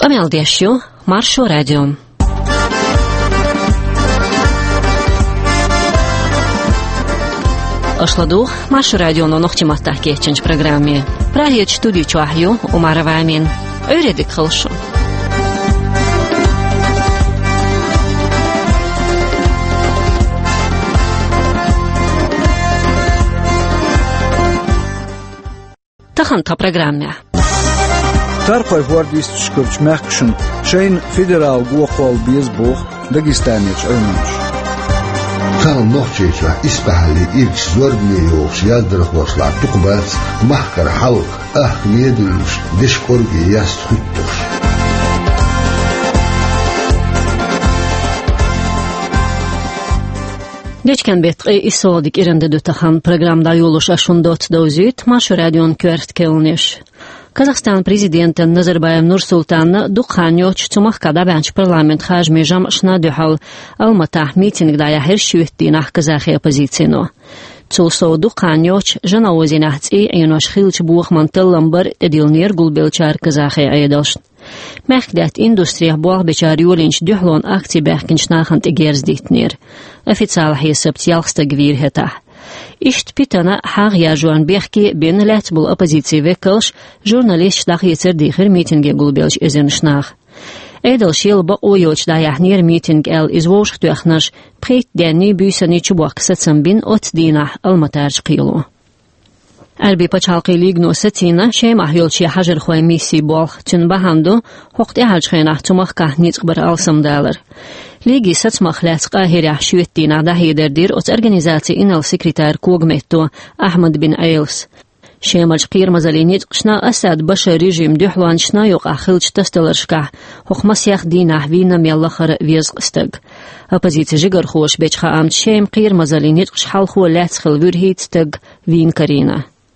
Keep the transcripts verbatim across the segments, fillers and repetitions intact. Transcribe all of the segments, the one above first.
Qamel Maršu Radio. Ашладу Маршу радиону нохтиматтах кечинч программе. Прагет студию чуахью Умара Вамин. Öğredik kılşı. Tahan ta programme. Tarqay vardis çıkırç məhkşin şeyin federal qoqol bezboq Dagestanich ölmüş. Tam noqçeçə isbahalli ilk zorbi yox yazdırıq başlar tuqbat mahkar halq ahmiyedilmiş dişkorgi yast xuttur. Geçken betqi isodik irinde dötahan programda yoluşa şundot dozit Maršu radion kvert kelnish. Казахстан президенті Назарбаев Нурсултанны дұққаньоч цумаққада бәнч парламент хажми жам шнадюхал алматах митингда яхер шүттинах казахи оппозицину. Цулсо дұққаньоч жана озинахци айнош хилч буахмантыл ламбар эдилнер гулбелчар казахи айдалшн. Мәхдәт индустрия буах бечар юлинч дюхлон акци бәхкинч нахант эгерздитнер. Официал хесабт ялхста гвирхетах. Ишт питана хаг яжуан бехки бен ләт бул оппозиция векалш журналист дах етер дихер митинге гулбелш эзеншнах. Эдел шелба ойоч да яхнер митинг эл извош туахнаш прет дәнни бүйсәни чубак сәтсәмбин от динах алматарч кыйлу. Әлби пачалқи лигно сәтина шәй махйолчи хажыр хуай миссии болх тюн баханду хоқти хажхайнах цумаққа ницқ бір алсамдалар. Ligi satsmahläts qahirah shuettina dahiderdir ots organizatsiya inal sekretar Kogmetto Ahmad bin Ails. Shemalch qirmazalinit qshna asad basha rejim duhlanchna yoq akhilch tastalarshka huqmasyakh dinah vina mellakhar vezqstag. Oppositsiya jigar khosh bechkha amt shem qirmazalinit qshal kho lats khil vurhitstag vin karina.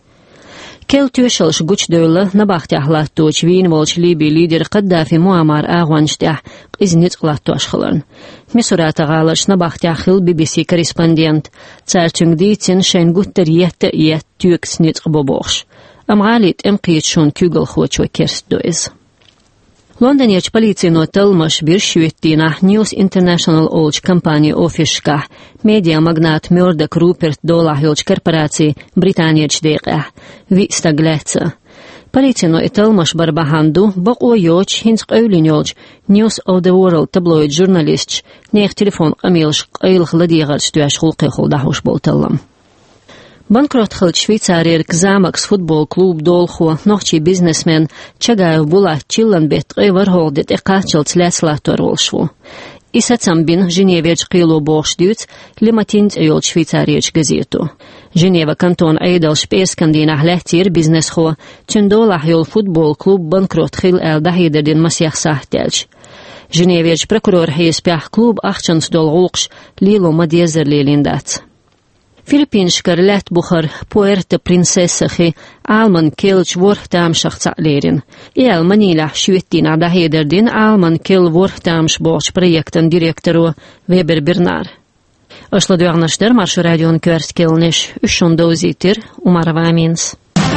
Kel tüşelş güç dövle nabaxti ahlatto çvin volç Libi lider Qaddafi Muammar Ağvançtah iznit qlatto aşxılarn. Misurata galaş nabaxti ahil B B C korrespondent çarçungditin şen gutter yette yet tüksnit bobox. Amgalit emqiyetşun kügel xoç ve kerstdoiz. Londoniyach politsiya talmash bir shvettina News International olch kompaniya ofishka media magnat Murdoch Rupert Dolahilch korporatsiya Britaniyach deqah vi staglatsa. Politsiya talmash barbahandu baq oyoch hins qawlinyoch News of the World tabloid journalist neeq telefon qamilsh qayl khladiyagach tuash xulqi xuldahush boltallam. Bankrot xilch Šveicariyar Kzamaks futbol klub dolxo nohchi biznesmen Čagaev bulah chillan bet qayvar holdet eqachilts läslator olşvu. Isatsam bin Ženevech qilo boxdyuts limatint ayol Šveicariyach gazetu. Ženeva kanton aydal speskandina hlahtir biznes xo tündolah yol futbol klub bankrot xil el dahiderdin masyah sahtelch. Ženevech prokuror hespah klub achchans dolgulqsh lilo madyezer lelindats. Filipinskar lät bukhar Puerto Princesa-xi Alman kelch vorhtam shakhsalerin. El Manila shvettina dahederdin Alman kel vorhtamsh boch projektan direktoru Weber Bernard. Aşladuagnaşlar Maršu radion kvert kelnish üçünde uzitir Umar Vamins.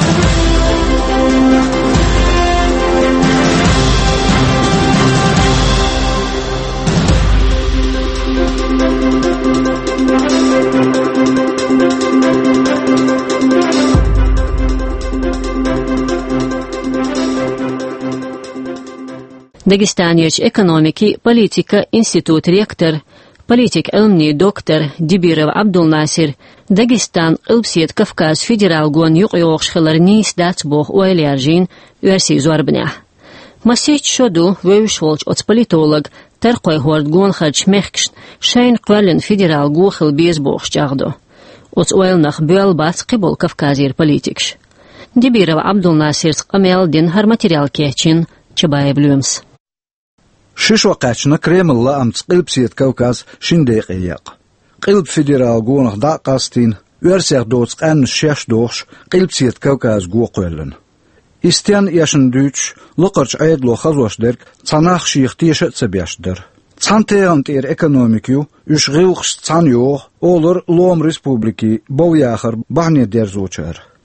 Dagestaniyach ekonomiki politika institut rektor politik ilmni doktor Dibirov Abdulnasir Dagestan Ilpsiyet Kafkaz federal gon yuqyoqshlar nis datsboq oylarjin versi zorbnah. Masich shodu vevshvolch ots politolog tarqoy hord gon khach mehksh shayn qwalen federal gokhil bezboq jagdo. Ots oylnakh bölbats qibol Kafkazir politiksh. Dibirov Abdulnasir qameldin har material kechin Чабаевлюмс. Шишвақачна Кремлла амц Qilpsiyet Kavkaz шиндеqiyaq. Qilp federal gonaq daqastin versiq dots qan shesh dox Qilpsiyet Kavkaz goqwellen. Istian yaşın düç luqarch aydlo khazwashderk tsanaq shiqtiyeshe tsabashder. Tsanteant er ekonomikyu üç gıwqs tsan yoq olur Lom Respubliki bowyaqır bahne derzoçar.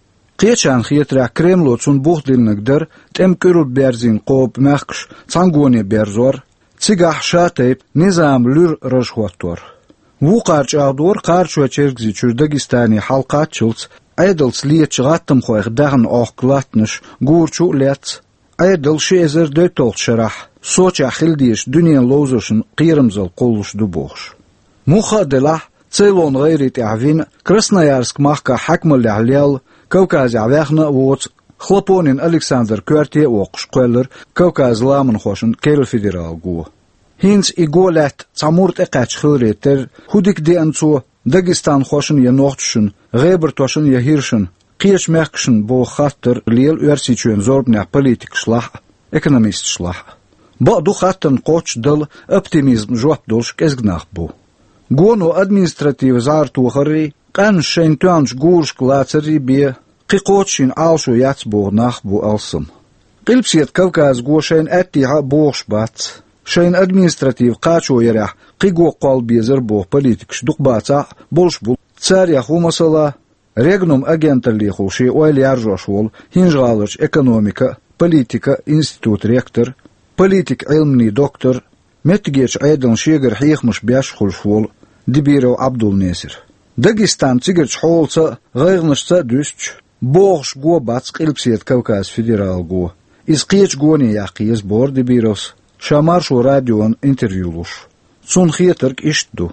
Qiechan khietra Kremlots un buhdilnigder tem kürül berzin qop mekş tsangoni berzor cigah şatayp nizam lür rajhotor. Bu qarçağdur qarço çergzi Çürdagistani halqatçılts aydılts lietçğattım xoyq dağın oqlatnış gurçu let aydıl şezer dötol şarah soça xildiş dünyen lozuşun qirımzıl qoluş duboş. Muxadelah Ceylon gayret avin Krasnoyarsk mahka hakmul ahlal Kavkaz avexna vots Xloponin Alexander Körtie oqş qoylar Kavkaz lamın xoşun kel federal gu. Hins igolat Samurt eqaç xilreter hudik denço Dagestan xoşun ya noqtşun G'eber toşun ya hirşun qiyeş mekşun bo xatter leel üersiçön zorbna politik şlah ekonomist şlah. Ba du xatten qoç dil optimizm jop dolş kezgnaq bu. Gono administrativ zartuħari qan šein tuanš gūrš klācari bija qiqočin alšu jatsbūr nahbu alsam. Qilpsiet Kavkaz go šein ettiha bōš bats, šein administrativ qāčo jarah qigo qal bija zarbo politikš duqbāca bolš bul cārjah umasala regnum agentalīhu šī oili aržošvol hinžgālač ekonomika, politika institut rektor, politik ilmni doktor, Metgeç aydan şeger hiyxmış beşxul şol Dibiro Abdul Nesir. Dagestan tsigerç holsa g'ayrnışsa düşç boğş go bats qilpsiet Kavkaz federal go. Izqiyeç goni yaqiz bor Dibiros Şamar şu radyon intervьюлуш. Цун хиетерк иштду.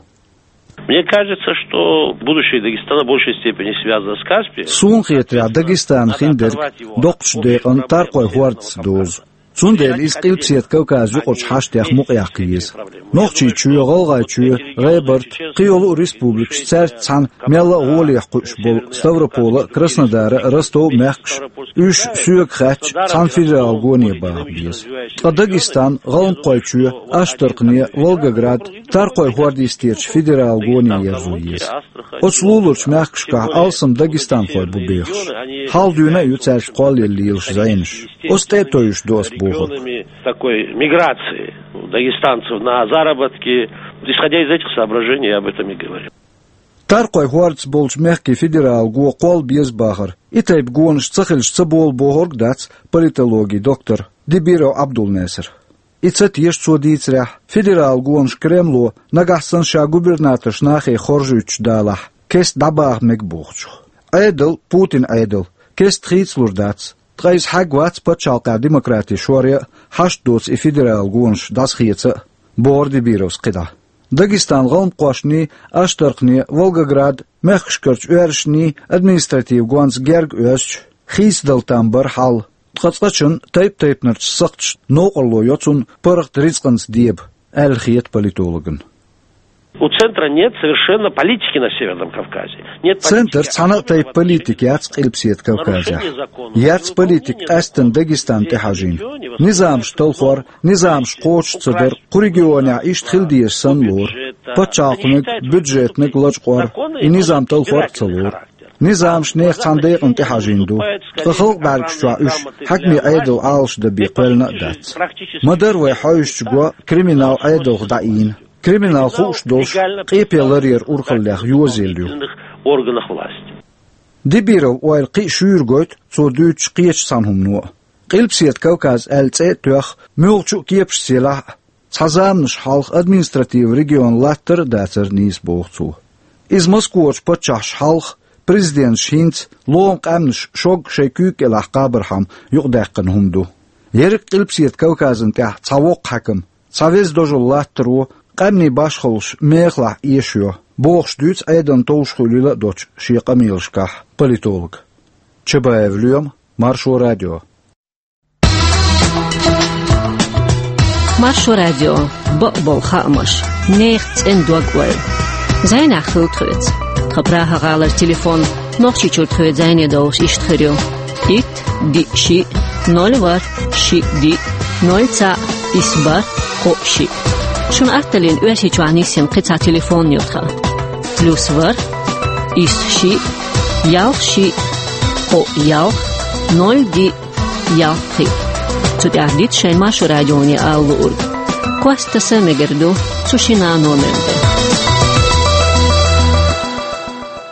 Мне кажется, что будущее Дагестана в большей степени связано с Каспием. Сун хиетра Дагестан хиндер доqçde antar qoy huarts doz. Цундел из qilpsiet Kavkaz yuqoç hashtaq muqyaqiz. Noqçi çüye qalğay çüye G'eber qiyolu respublik çert san mela g'oliq qushbol Stavropola, Krasnodar, Rostov, Mekş, üç süyek xaç san federal goni bağbiz. Dagestan qalın qoy çüye Ashtarqni, Volgograd, Tarqoy Hordistierch federal goni yerzuyiz. Oçlulurç Mekşka alsım Dagestan qoy bu beğş. Hal düne yüçerç qolli yılş zayniş. Ostetoyuş dos такой миграции дагестанцев на заработки. Исходя из этих соображений, я об этом и говорю. Tarqoy Hwarts bolch mehki federal go qol biezbahar. Itayb gonш tsakhelsh tsabol bohorg dats politologi doktor Dibiro Abdul Nesir. Itsat yesh tsoditsrah federal gonш Kremlo nagahsan sha gubernator shnahe khorjuch dalah kes dabah mekbuchch. Aydel Putin aydel kes tritslur dats Trais hagwats pachalqa demokrati shorya hashdots i federal gonsh das khietsa bor Dibiros qida. Dagestan g'alm qoshni Ashtarqni Volgograd Mekshkarch uershni administrativ gons gerg ösch xisdaltan bir hal tqatsqachun tayp taypnarch saqch noqollo yotsun parq rizqans dieb al khiet politologin. У центра нет совершенно политики на Северном Кавказе. Нет Центр цанатай политики яц qilpsiet Kavkazя. Яц политик астан Дагестан техажин. Низам штолхор, низам шқоч цадыр, qurigioня ишт xildiyes sanlor, пачалқник, бюджетник лачқор, и низам толхор цалор. Низам шнех цандеqn техажинду. Qıqıl barqşwa üç, hakmi aydıl alş da biqelna dat. Madar ve hayşçgwa kriminal aydıl dain. Криминал хуш долш qipelarir urqallaq yozeldu. Органах власти. Dibirov oil qi şürgöt so düç qiech sanhumnu. Qilpsiet Kavkaz elce tüx mülçu kiepş silah tsazamnış halq administrativ region latter dater nis boğçu. Iz Moskvoç paçaş halq prezident Şinç lom qamnış şog şeykük elah qabrham yuqdaqın humdu. Yerik qilpsiet Kavkazın tah tsavoq hakim Savez dojul lattru Qamni başxolş mexlah yeşyo. Boğş düç aydan toğuşxuluyla doç şiqa milşkah politolog. Çabayevluyum Marşo Radyo. Marşo Radyo bol xamış. Next en dogwel. Zayn axıltxıç. Qapraha galar telefon noqçi çurtxıç zayne doğuş iştxıryo. İt di şi nol var şi di nol ça isbar o şi. Şun artelin üerşi çuanisin qıça telefon yotxa. Plus var, is şi, yauq şi, o yauq, nol di yauq qi. Tudahdit şen Marşo Radyoni ağlı urg. Kuastasa megerdu, suşina nomerde.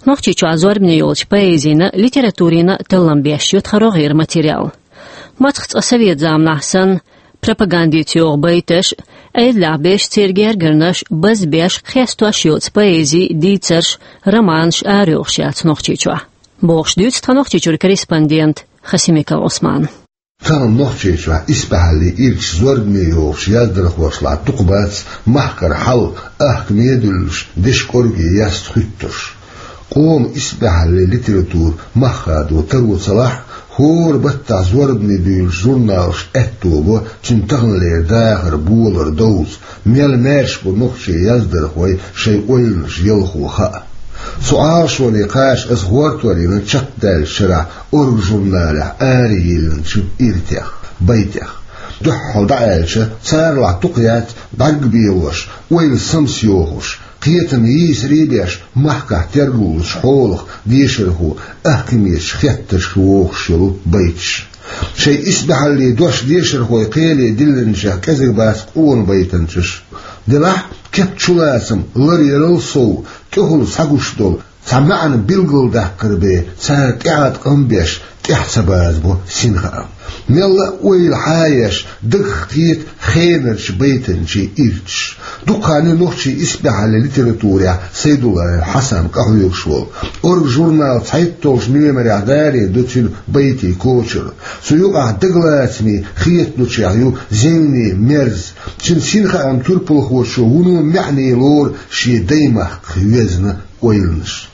نوختيچو ازوربني يولش поэзийна, литературина телламбешют харогир материал. Матхц асовет замнахсан пропагандитиор бейтеш, эйлабеш цергергернаш базбеш хестуашют поэзии дицерш романш арюхшят нохтичо. Богш дюц танохтичур корреспондент Хасимика Осман. Там нохтичо испахали ирч зорбни йовш яздрах вошла тукбац махкар хал ахмедулш дешкорги яст хуттуш. قوم اسبحل لتراتور مخاد وترو صلاح هور بتع زوربني ديل جورنالش اتوبو تنتغن لير داخر بولر دوز ميال مارش بو نخشي يزدر خوي شي قويلنش يلخو خاء سؤال شو نقاش از هورتوري من شتال شرع اور جورناله آريلن شو إرتاخ بيتاخ دحو دعالش صار لع تقيات دعق بيوش ويل سمسيوهوش قيتم يسري بيش محكة ترجول شحولخ ديشرهو أحكميش خيتش خوخشلو بيتش شيء اسبح اللي دوش ديشرهو يقيلي دلنشا كذر باس قون بيتنشش دلح كتشلاسم لري رلسو كهل ساقوش دول سمعن بلغل ده قربي ساك اعاد قنبيش تحسباز بو سنخا ميلا ويل حايش دقيت خينرش بيتنشي إرش دقاني نوخشي اسبح على ليتراتوريا سيدولا حسن قهويك شوال أورك جورنال تحيطوش نيمري عداري دوتين بيتي كوشر سيوقع دقلاتمي خيط نوشي عيو زيني مرز شن سنخا ام تربلخ وشو ونو معني لور شي دايمه خيوزنا ويلنش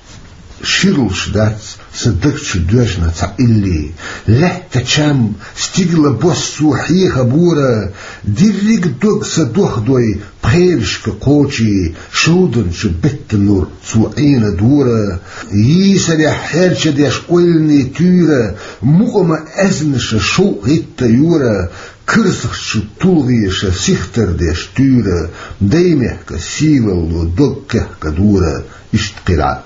شيرلش داتس صدقش دوشنا تعقلي لا تشام ستيغلا بوسو حيخا بورا ديريك دوغ صدوخ دوي بخيرش كقوشي شودن شبت النور سوعين دورا يسري حيرش ديش قولني تورا مقوم أزنش شو هيتا يورا كرسخش طولغيش سيختر ديش تورا دايمه كسيلو دوغ كدورا اشتقلع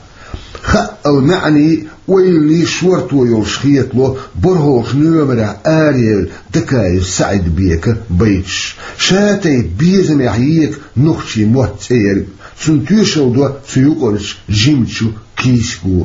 خا المعني ويلي شورت ويلشخيت له برهوش نمرة آريل دكاي سعد بيك بيتش شاتي بيزم يحييك نخشي موت سير سنتوشو دو سيوقرش جيمتشو كيسكو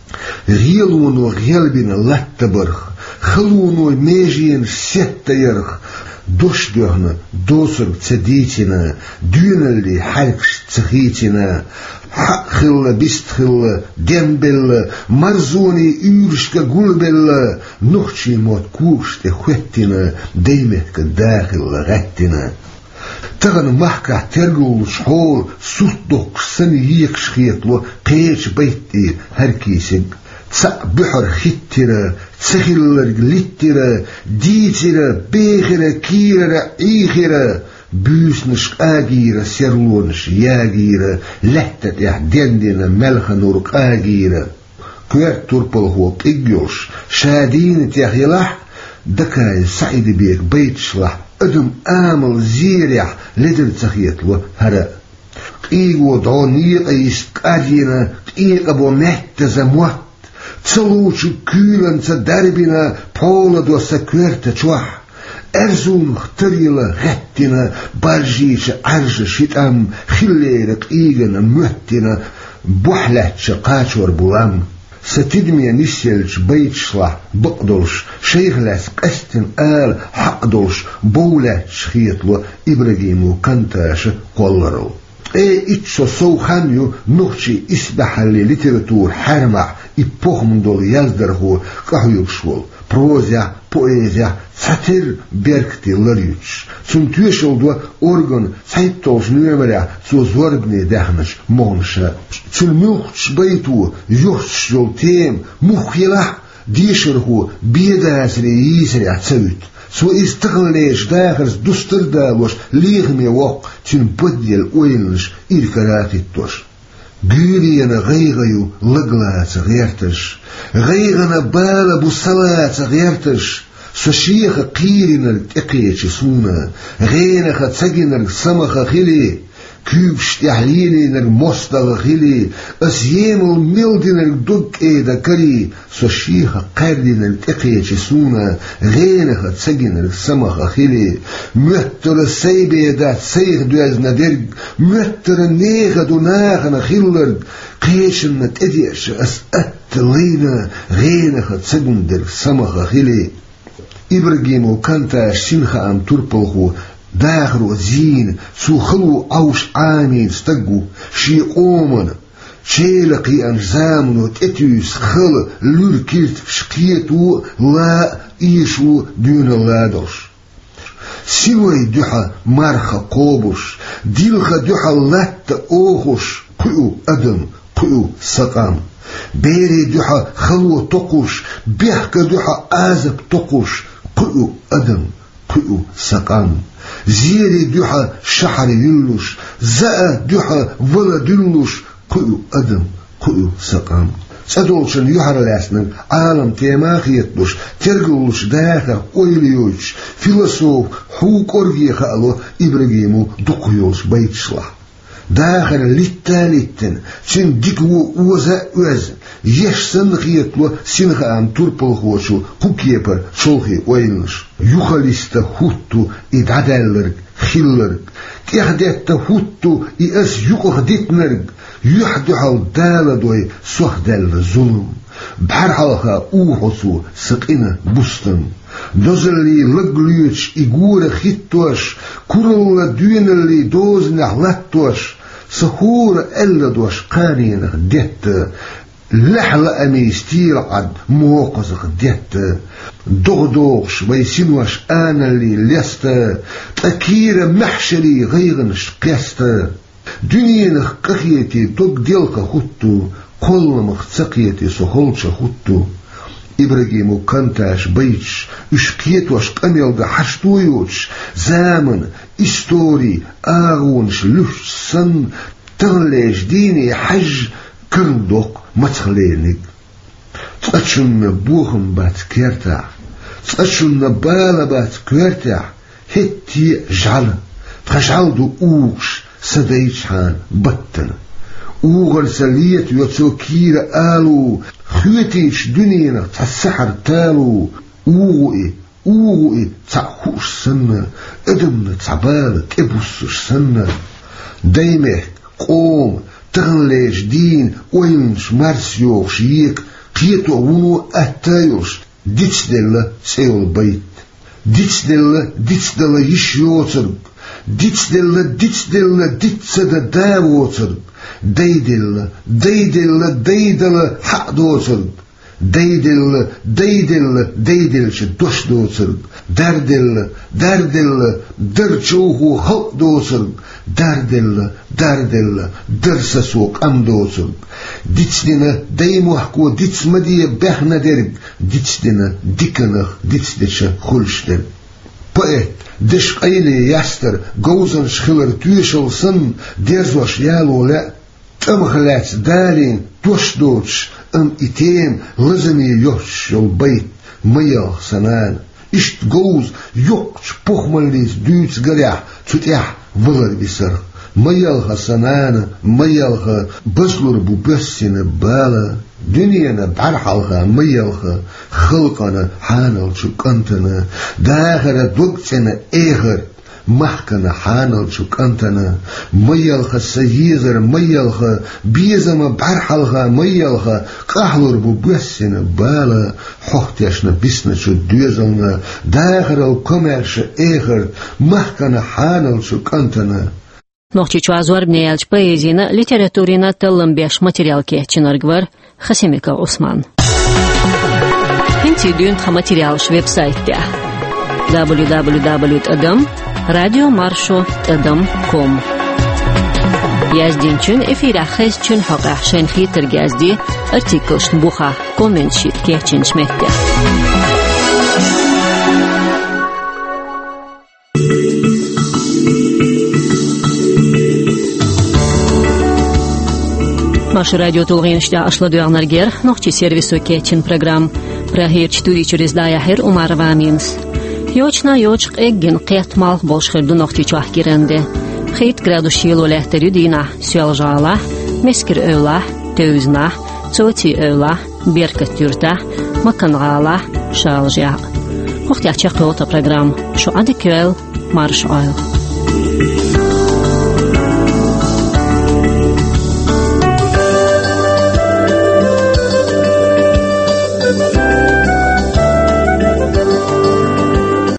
غيلونو غيلبين لتبرخ خلونو ميجين ستة يرخ دوش دوهنا دوسر تسديتنا دونالي حركش تخيتنا حق خلا بيست خلا دمبل مرزوني يورشك قلبل نخشي موت كوش تخوتنا ديمك داخل غتنا تغن محكة ترجل شحول سوطوك سنيك شخيطلو قيش بيتي هركيسك تسع بحر خترة تسخلر قلترة ديترة بيخرة كيرة عيخرة بوسنش آجيرة سيرلونش ياجيرة لحتت يحديندنا ملخ نورك آجيرة كوير توربل هو بيجيوش شادين تيخيلح دكاي سعيد بيك بيتشلح ادم آمل زيريح لدر تخيطلو هرا قيقو دعونيق يسك آجينا قيق ابو محتزا موت تسلوش كيلن تدربنا بولا دو سكويرت تشوح أرزون اختريلا غتنا برجيش عرج شتام خليرك إيغن مهتنا بوحلتش قاتور بولام ستدمي نسيلش بيتشلح بقدلش شيخلس قستن آل حقدلش بولتش خيطلو إبراهيمو كنتاش قولرو اي اتشو سو خانيو نوخشي اسبح اللي ليتراتور حرمع ايبوخم دول يزدرهو قهيوك شول بروزيا поэзия сатир беркти ларюч сунтуешел до орган сайтош нюмеря созорбни дахнаш монша чулмуч байту юрчол тем мухила дишерху бедасри исри ацут سو استغلش داخل دستر داوش ليغمي وق تن بدل وينش إلكراتي توش قيرينا غيغيو لقلات غيرتش غيغنا بالا بصلات غيرتش سوشيخ قيرنا التقيتش سونا غينا خد سجنا السمخ خلي kübş tahliliner mostağı hili, as yemel mildiner dug eda kari, so shiha qardiner teqiyeci suna, gheneha tsaginer samaha hili, müttere seybedat seyg duazna derg, müttere nega dunagana hillerg, qeeshennet edish as attelina, gheneha tsaginder samaha hili. Ibrahim kanta shinha am turpelhu, داخل زين سو خلو أوش عامين استقو شي قومن شيلقي أنزامنو تأتيس خل لور كيرت شقيتو لا إيشو دون اللادوش سيوي دوحا مرخا قوبوش ديلخا دوحا لات أوخوش قيو أدم قيو سقام بيري دوحا خلو تقوش بيحكا دوحا آزب تقوش قيو أدم قيو سقام زيري دوحة شحر يلوش زاء دوحة ولا دلوش قيو أدم قيو سقام سدولشن يحر لاسنن عالم تيماخ يتلوش ترقلوش داخل قويليوش فيلسوف حوق أرغي خالو إبراهيمو دقيوش بيتشلح داخل للتالتن سن ديكو وزا وز يشسن خيتلو سنخا عم تربل خوشو قوكيبر شلخي وينش يخلست هوتو إدعدالرق خيلرق كيخدت هوتو إس يقخدتنرق يحدحل دالدوي سوخدال ظلم بحرحلها أوحسو سقنا بستن دوزلي لقليوش إيقور خيتوش كورل دوينلي دوزنح لاتوش سخور ألا دوش قانينخ ديت لحلا أمي ستيل عد موقزخ ديت دغدوغش ويسينوش آنا اللي لست تأكير محشري غيغنش قيست دنينخ قخيتي دوك ديلك خطو كل مختقيتي سخولش خطو إبراهيم كنتاش بيتش اشكيتوش قميلغا حشتويوش زامن استوري آغونش لوش سن تغليش ديني حج كردوق متخلينك تأتشن بوخم بات كيرتع تأتشن بالا بات كيرتع هتي جعل تخشعل دو اوش سدايش هان بطن اوغل سليت يوتسو كير آلو خيتيش دنينا تسحر تالو اوغي اوغي تسحوش سنة ادمنا تعبال تبوسش سنة دايمه قوم تغليش دين وينش مرسيوش يك قيتو ونو اتايوش ديتش دل سيول بيت ديتش دل ديتش دل يشيوتر ديتش دل ديتش دل ديتش دل داوتر ديدل ديدل ديدل حق دوتر ديدل ديدل ديدل شدوش دوتر دردل دردل درچوهو خلق دوتر دردل دردل درس سوق ام دوتر ديتشدنا دايمو حكو ديتش مدية بحنا درب ديتشدنا ديكنخ ديتشدش خلشتر بقيت دش قيلي يستر جوزن شخلر تويشل سن ديرزوش يالو لا تمخلات دارين توش دوش ام اتيم لزمي يوش البيت ميا سنان اشت جوز يوكش بوخماليس دوتس غريح تتيح ولر بسر ميالها سنان ميالها بسلور بوبسين بالا دنيانا بعرحلها ميالها خلقنا حانل شكنتنا داخل دوكتنا ايغر محكنا حانل شكنتنا ميالها سيزر ميالها بيزما بعرحلها ميالها قحلور بوبسين بالا حوختيشنا بسنا شو دوزلنا داخل الكمرش ايغر محكنا حانل شكنتنا Нохчичу азуарбнеялч поэзийна, литературина тыллымбеш материалке чинаргвар Хасимика Осман. Хинти дюнтха материалш веб-сайтте дабл ю дабл ю дабл ю точка адам радиомаршо точка адам точка ком. Яздинчун эфира хэсчун хага шенхи тергязди артиклшн буха коммент шит кечинчмекте. Маша радио Толгиншта ашладуягнаргер, нохчи сервису кетчин программ. Прагир четыре через даяхер умарваминс. Йочна йочк эгген қетмал болшхерду нохчи чахгиренде. خيت gradu شيلو لهتريو دينا سيالجالا مسكر أولا توزنا صوتي أولا بيركة تورتا مكان غالا شالجا وقت يحكي قوة برنامج شو عندك مارش آيل